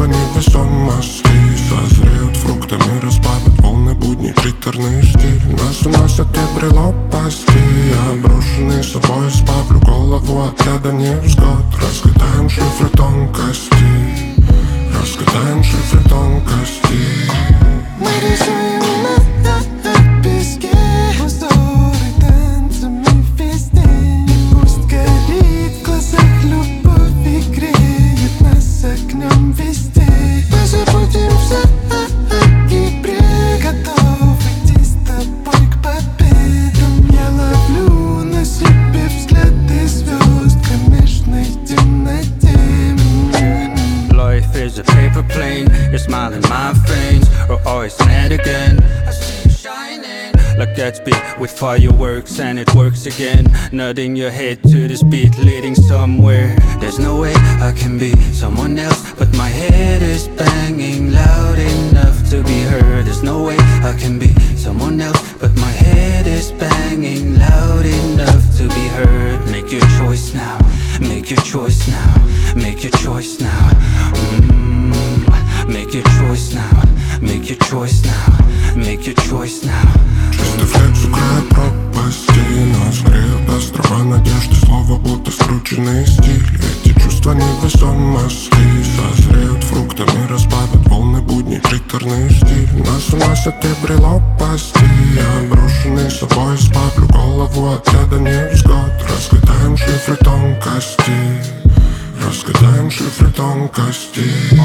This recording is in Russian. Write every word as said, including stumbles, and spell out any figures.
чувства невесомости. Созреют фруктами, разбавят волны будней, приторный стиль. Нас уносят дебри лопасти. Я брошенный собой избавлю голову от ряда невзгод. Разгадаем шифры тонкостей, разгадаем шифры тонкостей. Мы рисуем на песке узоры танцами везде. И пусть горит в глазах любовь и греет нас огнем везде. Мы забудем все о Кипре, готовы идти с тобой к победам. Я ловлю на себе взгляды звезд в кромешной темноте. Life is a paper plane, you're smiling my veins, or always net again. I see you shining like Gatsby with fireworks, and it works again. Nodding your head to this beat leading somewhere. There's no way I can be someone else, but my head is banging loud enough to be heard. There's no way I can be someone else, but my head is banging loud enough to be heard. Make your choice now, make your choice now, make your choice now. Mm, make your choice now, make your choice now, make your choice now. Чистый флекс у края пропасти. Нас греют острова надежды, слова будто скрученный стиль. Эти чувства невесомости. Созреют фруктами, разбавят волны будней, приторный стиль. Нас уносят дебри лопасти. Я брошенный собой избавлю голову от ряда невзгод. Разгадаем шифры тонкостей, разгадаем шифры тонкостей.